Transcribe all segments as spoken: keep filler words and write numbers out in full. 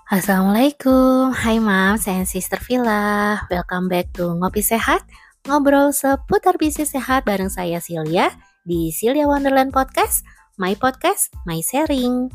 Assalamualaikum, hai Mams and Sister Villa. Welcome back to Ngopi Sehat, ngobrol seputar bisnis sehat bareng saya Silya di Silya Wonderland Podcast, my podcast, my sharing.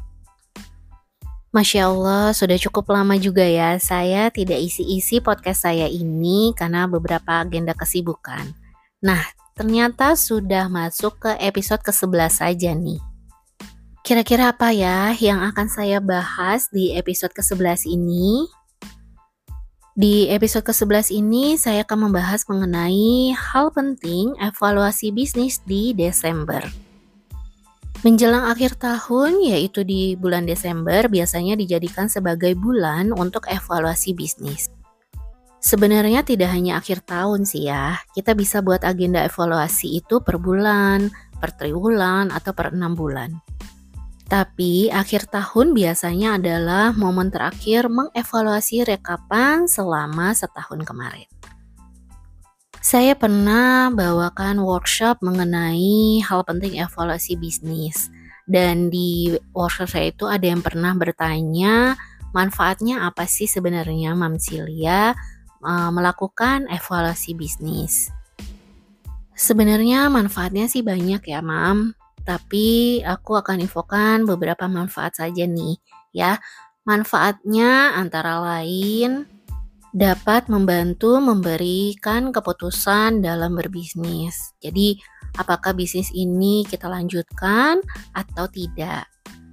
Masya Allah, sudah cukup lama juga ya saya tidak isi-isi podcast saya ini karena beberapa agenda kesibukan. Nah, ternyata sudah masuk ke episode kesebelas saja nih. Kira-kira apa ya yang akan saya bahas di episode kesebelas ini? Di episode kesebelas ini saya akan membahas mengenai hal penting evaluasi bisnis di Desember. Menjelang akhir tahun, yaitu di bulan Desember, biasanya dijadikan sebagai bulan untuk evaluasi bisnis. Sebenarnya tidak hanya akhir tahun sih ya, kita bisa buat agenda evaluasi itu per bulan, per triwulan, atau per enam bulan. Tapi akhir tahun biasanya adalah momen terakhir mengevaluasi rekapan selama setahun kemarin. Saya pernah bawakan workshop mengenai hal penting evaluasi bisnis. Dan di workshop saya itu ada yang pernah bertanya manfaatnya apa sih sebenarnya Mam Silya uh, melakukan evaluasi bisnis. Sebenarnya manfaatnya sih banyak ya Mam. Tapi aku akan infokan beberapa manfaat saja nih ya. Manfaatnya antara lain dapat membantu memberikan keputusan dalam berbisnis. Jadi apakah bisnis ini kita lanjutkan atau tidak.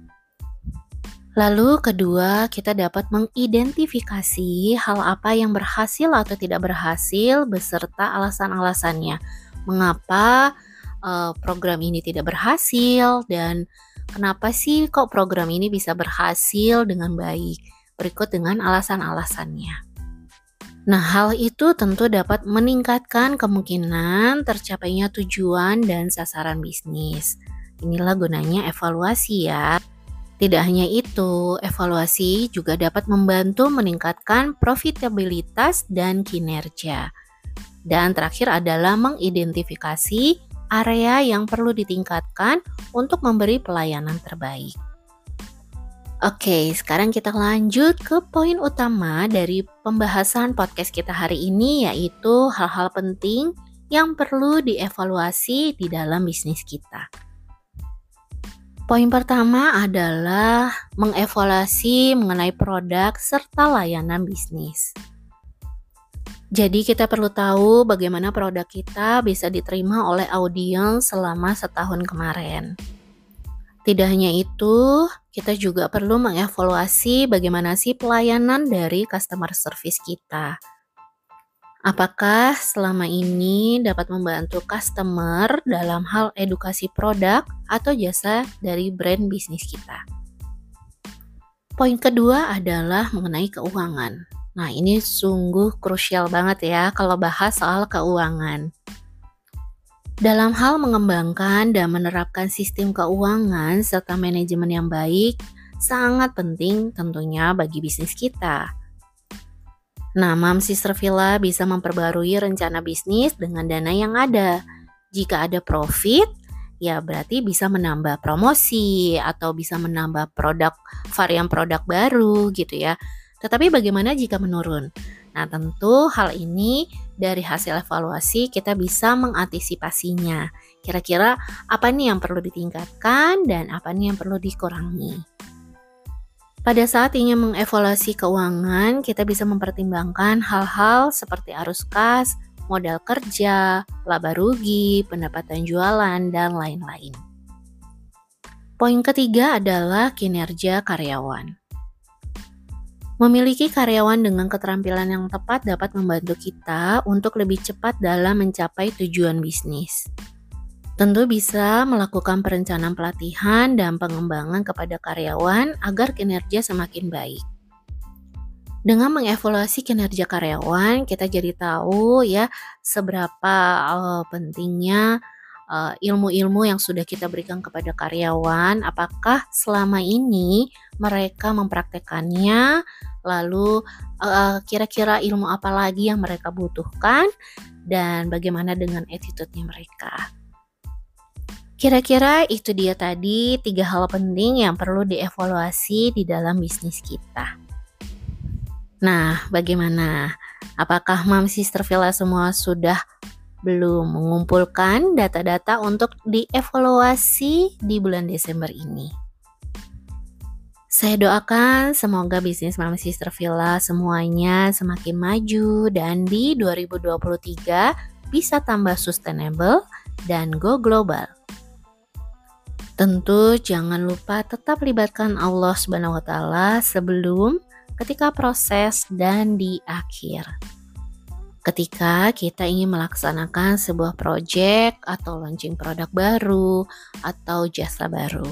Lalu kedua, kita dapat mengidentifikasi hal apa yang berhasil atau tidak berhasil beserta alasan-alasannya. Mengapa program ini tidak berhasil dan kenapa sih kok program ini bisa berhasil dengan baik. Berikut dengan alasan-alasannya. Nah, hal itu tentu dapat meningkatkan kemungkinan tercapainya tujuan dan sasaran bisnis. Inilah gunanya evaluasi ya. Tidak hanya itu, evaluasi juga dapat membantu meningkatkan profitabilitas dan kinerja. Dan terakhir adalah mengidentifikasi area yang perlu ditingkatkan untuk memberi pelayanan terbaik. Oke, sekarang kita lanjut ke poin utama dari pembahasan podcast kita hari ini, yaitu hal-hal penting yang perlu dievaluasi di dalam bisnis kita. Poin pertama adalah mengevaluasi mengenai produk serta layanan bisnis. Jadi kita perlu tahu bagaimana produk kita bisa diterima oleh audiens selama setahun kemarin. Tidak hanya itu, kita juga perlu mengevaluasi bagaimana sih pelayanan dari customer service kita. Apakah selama ini dapat membantu customer dalam hal edukasi produk atau jasa dari brand bisnis kita. Poin kedua adalah mengenai keuangan. Nah, ini sungguh krusial banget ya kalau bahas soal keuangan. Dalam hal mengembangkan dan menerapkan sistem keuangan serta manajemen yang baik, sangat penting tentunya bagi bisnis kita. Nah, Mam Sister Villa bisa memperbarui rencana bisnis dengan dana yang ada. Jika ada profit, ya berarti bisa menambah promosi atau bisa menambah produk, varian produk baru gitu ya. Tetapi bagaimana jika menurun? Nah, tentu hal ini dari hasil evaluasi kita bisa mengantisipasinya. Kira-kira apa nih yang perlu ditingkatkan dan apa nih yang perlu dikurangi. Pada saat ingin mengevaluasi keuangan, kita bisa mempertimbangkan hal-hal seperti arus kas, modal kerja, laba rugi, pendapatan jualan, dan lain-lain. Poin ketiga adalah kinerja karyawan. Memiliki karyawan dengan keterampilan yang tepat dapat membantu kita untuk lebih cepat dalam mencapai tujuan bisnis. Tentu bisa melakukan perencanaan pelatihan dan pengembangan kepada karyawan agar kinerja semakin baik. Dengan mengevaluasi kinerja karyawan, kita jadi tahu ya seberapa uh, pentingnya uh, ilmu-ilmu yang sudah kita berikan kepada karyawan, apakah selama ini mereka mempraktekannya, lalu uh, kira-kira ilmu apa lagi yang mereka butuhkan, dan bagaimana dengan attitude-nya mereka. Kira-kira itu dia tadi tiga hal penting yang perlu dievaluasi di dalam bisnis kita. Nah, bagaimana? Apakah Mom Sister Villa semua sudah belum mengumpulkan data-data untuk dievaluasi di bulan Desember ini? Saya doakan semoga bisnis Mom Sister Villa semuanya semakin maju dan di dua ribu dua puluh tiga bisa tambah sustainable dan go global. Tentu jangan lupa tetap libatkan Allah Subhanahu wa taala sebelum, ketika proses, dan di akhir. Ketika kita ingin melaksanakan sebuah proyek atau launching produk baru atau jasa baru.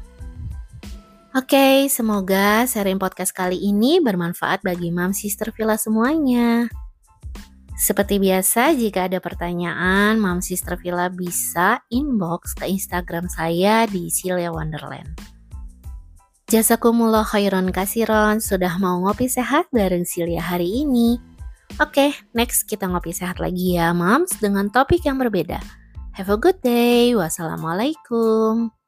Oke, semoga sharing podcast kali ini bermanfaat bagi Mom Sister Villa semuanya. Seperti biasa, jika ada pertanyaan, Mom Sister Villa bisa inbox ke Instagram saya di Silya Wonderland. Jazakumullah khairan kasiron sudah mau ngopi sehat bareng Silya hari ini. Oke, next kita ngopi sehat lagi ya, Moms, dengan topik yang berbeda. Have a good day. Wassalamualaikum.